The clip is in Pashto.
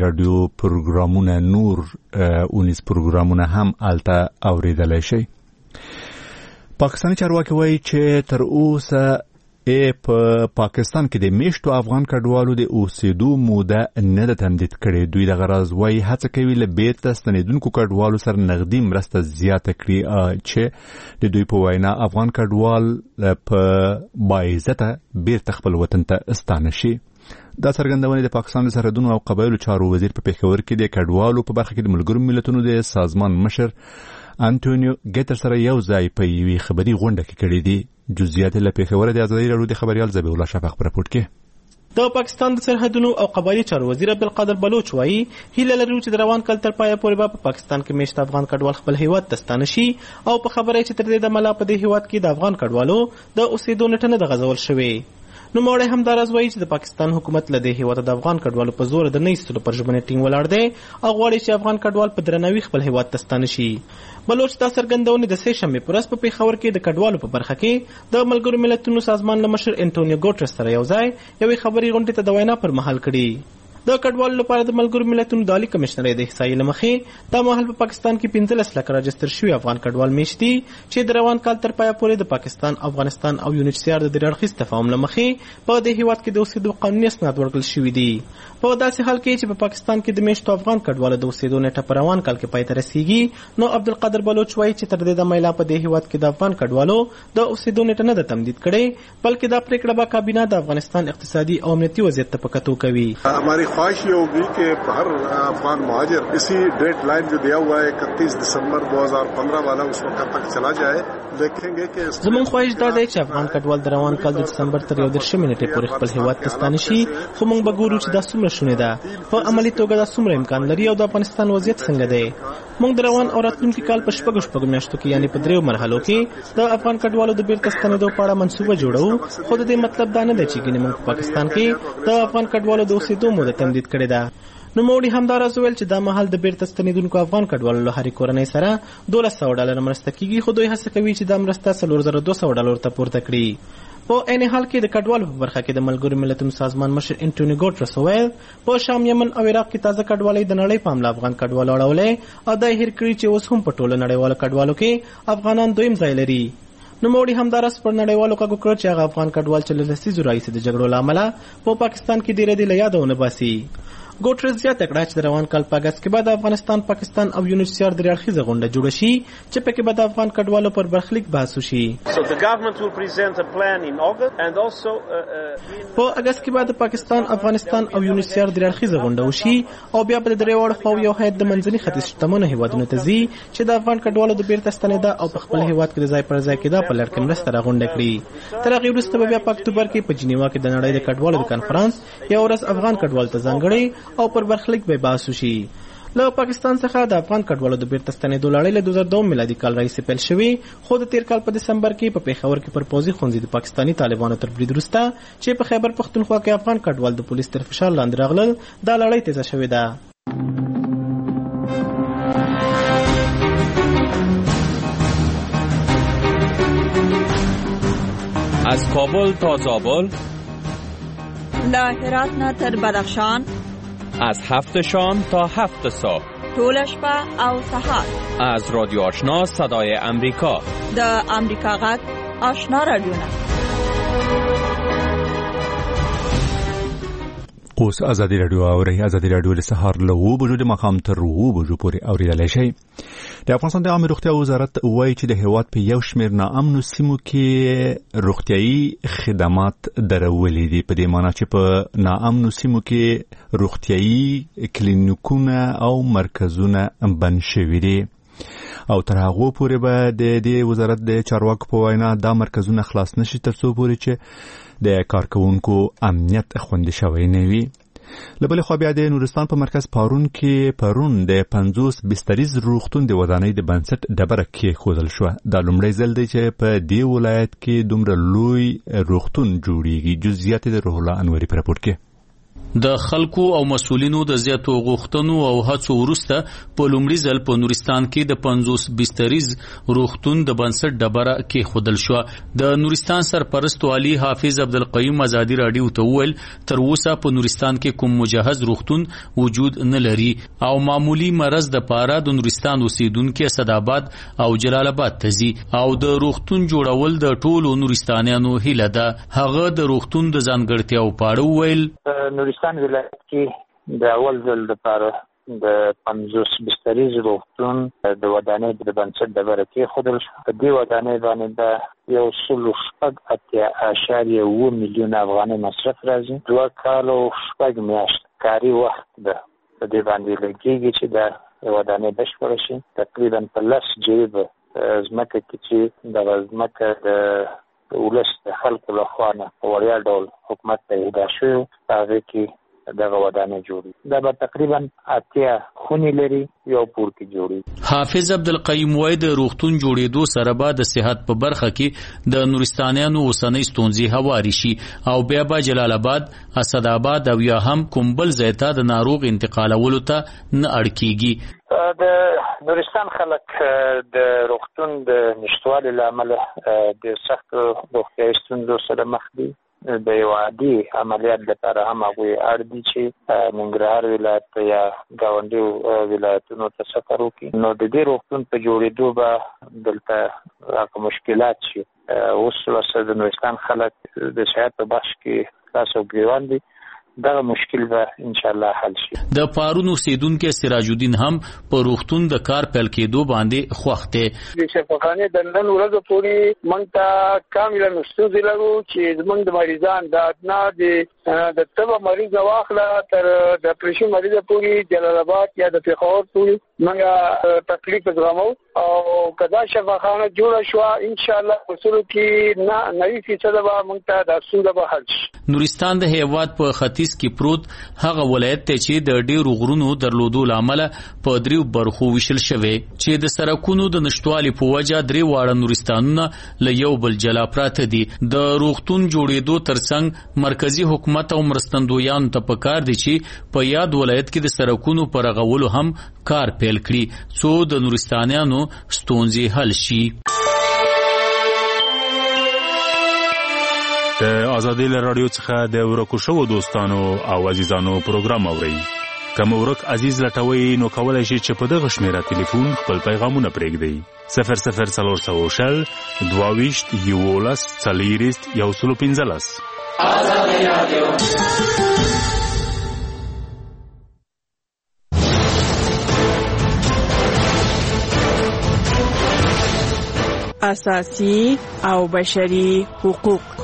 رادیو پروګرامونه نور اونیز پروګرامونه هم الته اوریدلای شي. پاکستاني چارواکي وایي چې تر اوسه په پاکستان کې د میشتو افغان کډوالو د اوسېدو موده نه ده تمدید کړې. دوی د غرض وایي هڅه کوي له بیرته ستنېدونکو کډوالو سره نغدي مرسته زیاته کړي چې د دوی په وینا افغان کډوال په باعزته بیرته خپل وطن ته ستانه شي. دا څرګندونه د پاکستان د سرحدونو او قبایلو چارو وزیر په پېښور کې د کډوالو په برخه کې د ملګرو ملتونو د سازمان مشر انټونیو ګیټر سره یو ځای په یوې خبري غونډه کې کړې دي. جزئیات له پېښور د ازادي راډیو د خبريال ذبیح الله شفق پر راپورټ کې. د پاکستان د سرحدونو او قبایلی چارو وزیر عبدالقادر بلوچ وایي هیله لرو چې د روان کال تر پایه پورې په پاکستان کې میشت افغان کډوال خپل هیواد ته ستانه شي او په خبره چې تر دې د ملا په دې هیواد کې د افغان کډوالو د اوسېدو نټه نه د غځول شوی. نو موړی همداراز وایي چې د پاکستان حکومت له دې هیواد د افغان کډوالو په زور د نه ایستلو پر ژمنې ټینګ ولاړ دی او غواړي چې افغان کډوال په درناوي خپل هیواد ته ستانه شي. بلوچ دا څرګندونه د سې شنبې په ورځ په پېښور کې د کډوالو په برخه کې د ملګرو ملتونو سازمان له مشر انټونیو ګوټرس سره یو ځای یوې خبري غونډې ته د وینا پر مهال کړي. د کډوالو لپاره د ملګرو ملتونو د عالی کمشنرۍ د احصایې له مخې دا مهال په پاکستان کې 15 لک راجستر شوي افغان کډوال میشت دي چې د روان کال تر پایه پورې د پاکستان، افغانستان او UNHCR د درېړخیز تفاهم له مخې په دې هیواد کې د اوسېدو قانوني اسناد ورکړل شوي دي. په داسې حال کې چې په پاکستان کې د میشتو افغان کډوالو د اوسېدو نیټه په روان کال کې پای ته رسیږي، نو عبدالقادر بلوچ وایي چې تر دې د مایلا په دې هیواد کې د افغان کډوالو د اوسېدو نیټه نه ده تمدید کړې، بلکې دا پریکړه به کابینه د افغانستان اقتصادي او امنیتي وضعیت ته په کتو کوي. हमारी ख्वाहिश ये होगी कि हर अफगान मुहाजिर इसी डेट लाइन जो दिया हुआ है 31 दिसंबर 2015 वाला उस वक्त तक चला जाए. देखेंगे कि زمون خواهش دا دی چې افغان کډوال د روان کال د دسمبر تر 11 نیټې پورې خپل هیواد ته ستانه شي، خو موږ به ګورو چې دا څومره شونې ده، په عملي توګه دا څومره امکان لري او د افغانستان وضعیت څنګه دی. موږ د روان او راتلونکي کال په شپږ میاشتو کې یعنی په 3 مرحلو کې د افغان کډوالو د بیرته ستنېدو په اړه منصوبه جوړو، خو د دې مطلب دا نه دی چې ګینه موږ په پاکستان کې د افغان کډوالو د اوسېدو موده تمدید کړې ده. نو موړي همداراز ویل چې دا مهال د بیرته ستنېدونکو افغان کډوالو له هرې کورنۍ سره $1200 مرسته کیږي، خو دوی هڅه کوي چې دا مرسته $4200 ته پورته کړي. په عین حال کې د کډوالو په برخه کې د ملګرو ملتونو سازمان مشر انټونیو ګوټرس وویل په شام، یمن او عراق کې تازه کډوالۍ د نړۍ په حمله افغان کډوالو اړولې او دا هیر کړي چې اوس هم په ټوله نړیواله کډوالو کې افغانان دویم ځای لري. نو موړي همداراز پر نړیوالو کاږو کړ چې هغه افغان کډوال چې له لسیزو راهیسې د جګړو له امله په پاکستان کې ډېرې دې له یاده ونه باسي. ګوټرس زیاته کړه چې د روان کال په اګست کې به د افغانستان، پاکستان او UNHCR درې اړخیزه غونډه جوړه شي چې پکې به د افغان کډوالو پر برخلیک بحث وشي. په اګست کې به د پاکستان، افغانستان او UNHCR درې اړخیزه غونډه وشي او بیا به د درې واړو یو هیئت د منځني ختیځ شتمنو هیوادونو ته ځي چې د افغان کډوالو د بیرته ستنېدا او په خپل هیواد کې د ځای پر ځای کېدا په لړ کې مرسته راغونډه کړي. تر هغې وروسته به بیا په اکتوبر کې په جنیوا کې د نړۍ د کډوالو د کنفرانس یو ورځ افغان کډوالو ته ځانګړی او پر برخلیک به بحث وشي. له پاکستان څخه د افغان کډوالو د بیرته ستنېدو لړۍ له 2002 میلادي کال راهیسې پیل شوې، خو د تیر کال په دسمبر کې په پېښور کې پر پوځي ښوونځي د پاکستاني طالبانو تر برید وروسته چې په خیبر پښتونخوا کې افغان کډوال د پولیس تر فشار لاندې راغلل، دا لړۍ تیزه شوې ده. از کابل تا زابل، له هرات نه تر بدخشان، از 7 شام تا 7 صبح، طول شپه او سهار، از رادیو آشنا صدای امریکا، د امریکا غږ آشنا رادیو نه. اوس ازادي رادیو اوري. ازادي رادیو له سهار له 9 بجو د ماښام تر 9 بجو پورې اوریدلای شي. د افغانستان د عامه روغتیا وزارت وایي چې د هیواد په یو شمېر ناامنو سیمو کې روغتیايي خدمات درولې دي، په دې معنی چې په ناامنو سیمو کې روغتیايي کلینیکونه او مرکزونه بند شوي دي او تر هغه پورې به د دې وزارت د چارواکو په وینا دا مرکزونه خلاص نشي تر څو پورې چې د کارکونکو امنیت خوندي شوی نه وي. له بلې خوا بیا د نورستان په مرکز پارون کې پرون د 50 بستریز روغتون د ودانۍ د بنسټ ډبره کېښودل شوه. دا لومړی ځل دی چې په دې ولایت کې دومره لوی روغتون جوړیږي. جزئیات د روح الله انوري په راپور کې. د خلکو او مسولینو د زیاتو غوښتنو او هڅو وروسته په لومړي ځل په نورستان کې د 50 بستریز روغتون د بنسټ ډبره کې خودل شو. د نورستان سرپرست والي حافظ عبدالقیوم ازادي رادیو ته وویل تر اوسه په نورستان کې کوم مجهز روغتون وجود نه لري او معمولی مرض د پاره د نورستان اوسیدونکو اسداباد او جلال آباد ته ځي او د روغتون جوړول د ټولو نورستانیانو هیله ده. هغه د روغتون د ځانګړتیاو په اړه وویل نورستان ولایت کې د اول ځل لپاره د 50 بستریز روغتون د ودانۍ د بنسټ ډبره کې خودل شو. په دې ودانۍ باندې د 1.8 میلیون افغانۍ مصرف راځي. 2 کال او 6 میاشتې کاري وخت ده په دې باندې لګیږي چې د ودانۍ بشپړه شي. تقریبا په 10 جریب ځمکه کې چې د ځمکه د ولس د خلکو لخوا نه په وړیا ډول حکومت ته اهدا شوی هغه کې دغه ودانۍ جوړي. دا به تقریبا 8 خونې لري یو پور کې جوړي. حافظ عبدالقیوم وای د روغتون جوړېدو سره به د صحت په برخه کې د نورستانیانو اوسنۍ ستونزې هواري شي او بیا به جلال آباد، اسداباد او یا هم کوم بل ځای ته د ناروغ انتقالولو ته نه اړ کیږي. د نورستان خلک د روغتون د نشټوالي له امله د سخت روغتیايي ستونزو سره مخ دي. د یو عادي عملیات لپاره هم هغوی اړ دي چې ننګرهار ولایت یا ګاونډي ولایتونو ته سفر وکړي. نو د دې روغتون په جوړېدو به دلته هغه مشکلات شي. اوس ورسره د نورستان خلک د صحت په بخش کې خلاص او ګریوان دي. دغه مشکل به ان شاء الله حل شي. د پارون اوسیدونکو سراج الدین هم په روغتون د کار پیل کېدو باندې خوښته. د شفاخانه د نن ورځې پورې مونږ ته کاملا مستوزي لرو چې زمونږ د مریضان د ادنا د تبه مریض واخله تر د اپریشن مریض پورې جلال آباد یا د پیښور پورې مونږ تکلیف زغمو او کدا شفاخانه جوړه شو ان شاء الله اصول کې 90% به مونږ ته د ستونزې به حل شي. نورستان د هیواد په ختیځ کې پروت هغه ولایت ته چې د ډېرو غرونو درلودو لامل په دریو برخو ویشل شوی چې د سرکونو د نشټوالي په وجه درې واړه نورستانونه له یو بل جلا پراته دي. د روغتون جوړېدو ترڅنګ مرکزی حکومت او مرستندویانو ته پکار دي چې په یاد ولایت کې د سرکونو پر رغولو هم کار پیل کړي څو د نورستانیانو ستونزې حل شي. د آزادی رادیو څخه د ورکو شوو دوستانو او عزیزانو پروګرام اورئ. کوم ورک عزیز لټوي نو کولای شي چې په دغه شمیره ټلیفون خپل پیغامونه پرېږدئ. 00400 22 11 40 115. آزادی رادیو. اساسي او بشري حقوق